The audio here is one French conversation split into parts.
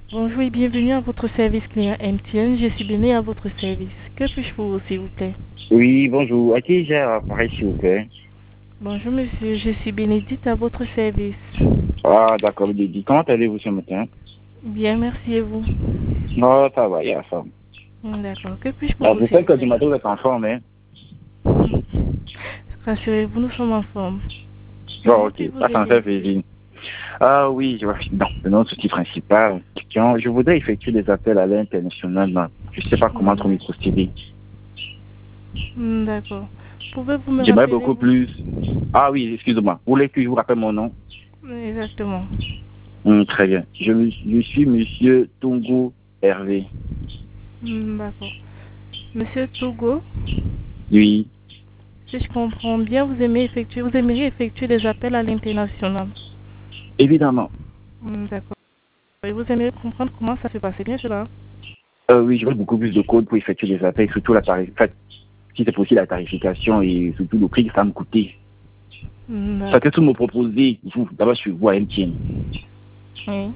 Bonjour et bienvenue à votre service client MTN. Je suis Béné à votre service. Que puis-je pour vous, s'il vous plaît? Oui, bonjour. À qui j'ai l'appareil, s'il vous plaît? Bonjour monsieur, je suis Bénédicte à votre service. Ah, d'accord, Didi. Comment allez-vous ce matin? Bien, merci et vous? Non, ça va, il y a ça. D'accord. Que puis-je pour Ah, vous, je s'il sais vous que du plaît? matin, vous êtes en forme, hein? Rassurez-vous, nous sommes en forme. Bon, Comment ok, puis-je vous ça me aider? fait plaisir. Ah oui, non, c'est notre outil principal. Je voudrais effectuer des appels à l'international, mais je ne sais pas comment trop m'y D'accord. procéder. D'accord. Pouvez-vous me J'aimerais rappeler beaucoup vous? plus. Ah oui, excusez-moi. Vous voulez que je vous rappelle mon nom? Exactement. Très bien. Je suis Monsieur Tongo Hervé. D'accord. Monsieur Togo, Oui, si je comprends bien, vous aimeriez effectuer des appels à l'international. évidemment. D'accord. Et vous aimeriez comprendre comment ça se passe, c'est bien cela? Oui, je veux beaucoup plus de codes pour effectuer des appels, surtout la tarif. En fait, si c'est possible, la tarification et surtout le prix que ça me coûtait. Ça que D'accord. tout me proposer, vous, d'abord sur vous à MTN. Oui.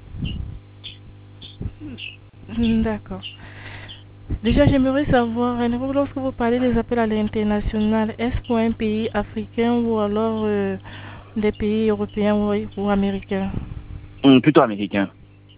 D'accord. Déjà, j'aimerais savoir, lorsque vous parlez des appels à l'international, est-ce pour un pays africain ou alors des pays européens ou américains? Plutôt américain.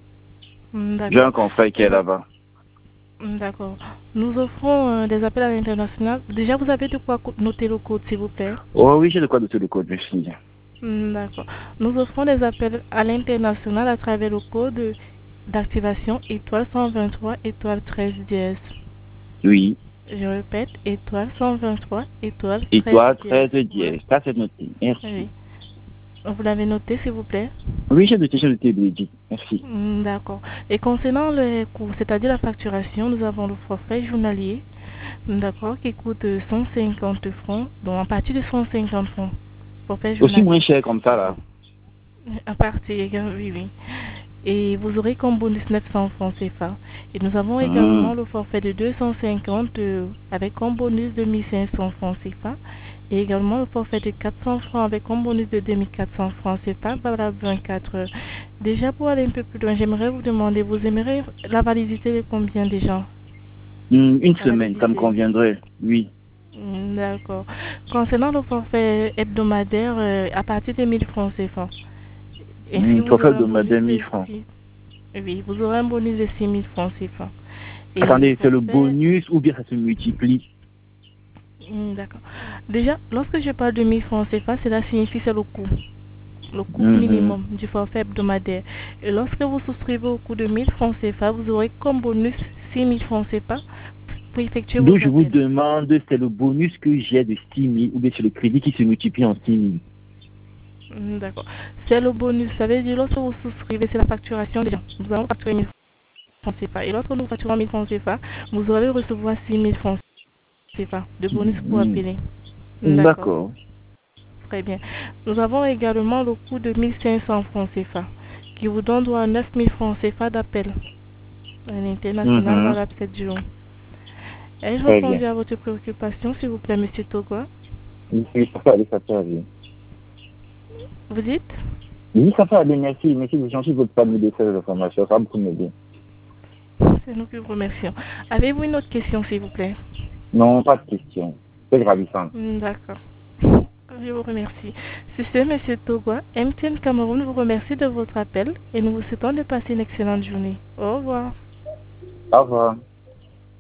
J'ai D'accord. un confrère qui est Nous, là-bas. d'accord. Nous offrons des appels à l'international. Déjà, vous avez de quoi noter le code, s'il vous plaît? Oh oui, j'ai de quoi noter le code, merci. D'accord. Nous offrons des appels à l'international à travers le code d'activation étoile 123 étoile 13 dièse. Oui. Je répète, étoile 123 étoile Et 13 toi, dièse. 13 10. Ça, c'est noté. Oui. Merci. Vous l'avez noté, s'il vous plaît? Oui, j'ai noté, Bénédicte. Merci. D'accord. Et concernant les coûts, c'est-à-dire la facturation, nous avons le forfait journalier, d'accord, qui coûte 150 francs, donc à partir de 150 francs, forfait Aussi moins journalier. cher comme ça, Et vous, là. à partir, oui, oui. Et vous aurez comme bonus 900 francs CFA. Et nous avons également Hum. le forfait de 250 avec comme bonus de 1500 francs CFA. Et également le forfait de 400 francs avec un bonus de 2400 francs CFA valable 24 heures. Déjà pour aller un peu plus loin, j'aimerais vous demander, vous aimeriez la validité de combien déjà? Une La semaine, ça me validité. conviendrait. Oui. D'accord. Concernant le forfait hebdomadaire, à partir de 1000 francs CFA. Ainsi, Faut vous faire aurez un de bonus 1000 de francs. 6. Oui, vous aurez un bonus de 6000 francs CFA. Et le Attendez, c'est le forfait. bonus ou bien ça se multiplie? D'accord. Déjà, lorsque je parle de 1000 francs CFA, cela signifie c'est le coût Mhm. minimum du forfait hebdomadaire. Et lorsque vous souscrivez au coût de 1000 francs CFA, vous aurez comme bonus 6000 francs CFA pour effectuer vos Donc, je vous appels. demande, c'est le bonus que j'ai de 6 000 ou bien c'est le crédit qui se multiplie en 6 000. D'accord. C'est le bonus. Ça veut dire lorsque vous souscrivez, c'est la facturation déjà. Nous allons facturer 1000 francs CFA. Et lorsque nous facturons 1000 francs CFA, vous allez recevoir 6000 francs CFA de bonus pour Mhm. appeler. D'accord. D'accord. Très bien. Nous avons également le coût de 1500 francs CFA qui vous donne droit à 9000 francs CFA d'appel à l'international Mhm. valable 7 jours. Ai-je Très bien. répondu à votre préoccupation, s'il vous plaît, monsieur Togo? Oui, ça peut aller, ça peut aller. Vous dites? Oui, ça peut aller, merci. Merci, c'est gentil de votre part de me donner ces informations. Ça va beaucoup m'aider. C'est nous qui vous remercions. Avez-vous une autre question, s'il vous plaît? Non, pas de question. C'est ravissant. D'accord. Je vous remercie. C'est ce, monsieur Togo. MTN Cameroun vous remercie de votre appel et nous vous souhaitons de passer une excellente journée. Au revoir. Au revoir.